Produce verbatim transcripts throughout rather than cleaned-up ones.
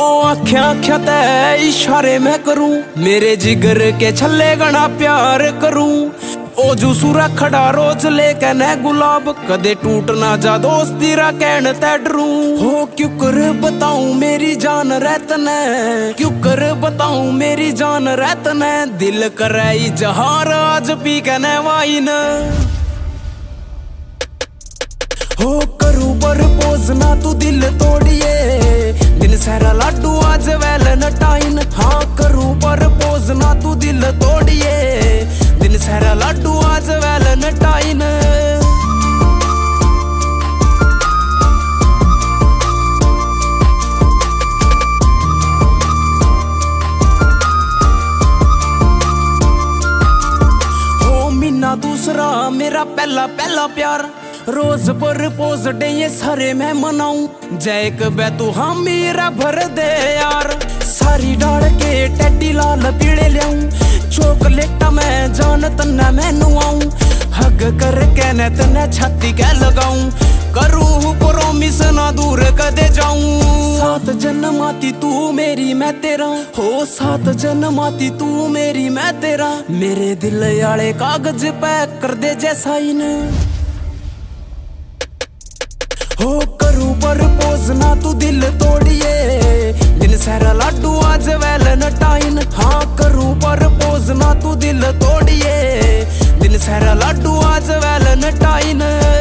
आख्या आख्या ते इशारे मैं करूं, मेरे जिगर के छल्ले गणा प्यार करूं। ओ जो सूरा खड़ा रोज लेके न गुलाब, कदे टूट ना जा दोस्त तेरा कहन ते डरूं। हो क्यों कर बताऊं मेरी जान रहतन, क्यों कर बताऊं मेरी जान रहतन। दिल करे जहार आज पी के न वाइन। हो करूं प्रपोज ना तू दिल तोड़िए, दिन सारा लाडू आज वैलेंटाइन। हाँ करूं प्रपोज ना तू दिल तोड़िए, दिन सारा लाडू आज वैलेंटाइन। हो मीना दूसरा मेरा पहला पहला प्यार, रोज प्रपोज डे ये सारे मैं मनाऊं। जय कबे तू हाँ मेरा भर दे यार, सारी डाल के टेडी लाल पीड़े लियाऊं। चॉकलेटा मैं जान तन्ना मैं नुआऊं, हग कर के न तन्ने छाती के लगाऊं। करूं प्रॉमिस ना दूर कदे जाऊं। सात जन्माती तू मेरी मैं तेरा, हो सात जन्माती तू मेरी मैं तेरा। मेरे दिल आले कागज पे कर दे जैसा इन। हो करूं प्रपोज ना तू दिल तोड़िए, दिन सारा लाडू आज वैलेंटाइन। हाँ करूं प्रपोज ना तू दिल तोड़िए, दिन सारा लाडू आज वैलेंटाइन।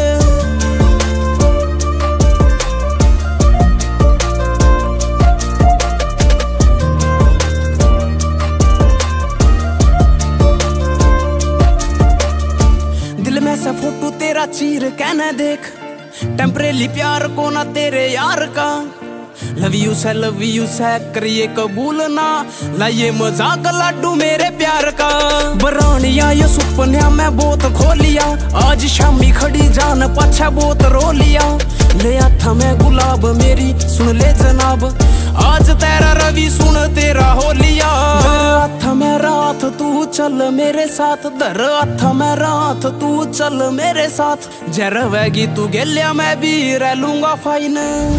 दिल में से फोटो तेरा चीर कहना देख, टेम्परेली प्यार को ना तेरे यार का। लव यू से लव यू से करिए कबूल ना, लाइए मजाक लाडू मेरे प्यार का। बरानिया ये सुपनिया मैं बहुत खोलिया, आज शामी खड़ी जान पाछा बहुत रो लिया। ले था मैं गुलाब मेरी सुन ले जनाब, आज तेरा रवि सुन तेरा हो लिया। था मैं रात तू चल मेरे साथ, दर था मैं रात तू चल मेरे साथ। जर वेगी तू गेलिया मैं भी रह लूंगा फाइन।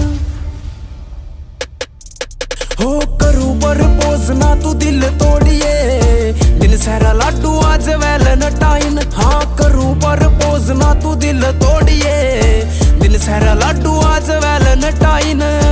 हो करूं प्रपोज ना तू दिल तोड़िए, दिन सारा लाडू आज वैलेंटाइन। हाँ करूं प्रपोज ना तू दिल तोड़िए, दिन सारा लाडू आज वैलेंटाइन।